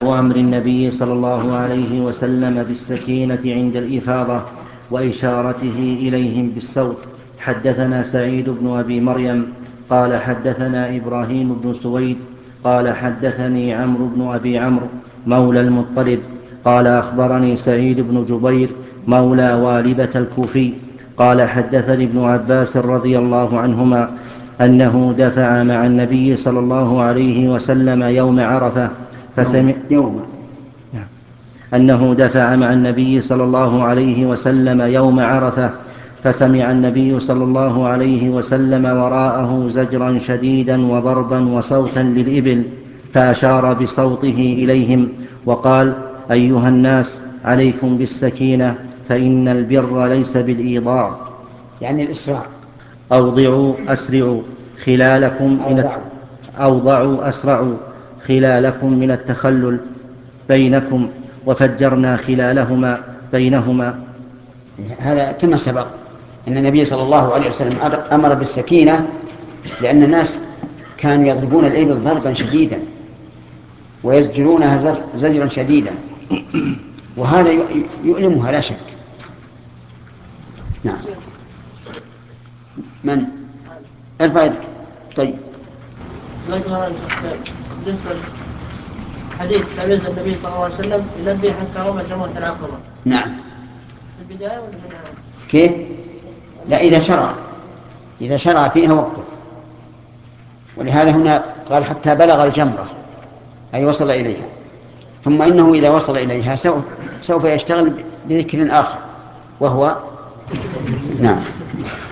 وأمر النبي صلى الله عليه وسلم بالسكينة عند الإفاضة وإشارته إليهم بالصوت. حدثنا سعيد بن أبي مريم قال حدثنا إبراهيم بن سويد قال حدثني عمرو بن أبي عمرو مولى المطلب قال أخبرني سعيد بن جبير مولى والبة الكوفي قال حدثني ابن عباس رضي الله عنهما أنه دفع مع النبي صلى الله عليه وسلم يوم عرفة أنه دفع مع النبي صلى الله عليه وسلم يوم عرفة فسمع النبي صلى الله عليه وسلم وراءه زجرا شديدا وضربا وصوتا للإبل فأشار بصوته إليهم وقال: أيها الناس عليكم بالسكينة فإن البر ليس بالإيضاع، يعني الإسراع. أوضعوا أسرعوا خلالكم أوضعوا أسرعوا خلالكم من التخلل بينكم وفجرنا خلالهما بينهما. هذا كما سبق أن النبي صلى الله عليه وسلم أمر بالسكينة لأن الناس كانوا يضربون الإبل ضربا شديدا ويزجرونها زجرا شديدا، وهذا يؤلمها لا شك. نعم. من ارفع يدك. طيب. بالنسبة لحديث لم يزل النبي صلى الله عليه وسلم يلبي حتى رمى جمرة العقبة. نعم. في البداية ولا في النهاية؟ كيف؟ لا، إذا شرع فيها وقف. ولهذا هنا قال حتى بلغ الجمرة، أي وصل إليها. ثم إنه إذا وصل إليها سوف يشتغل بذكر آخر وهو نعم.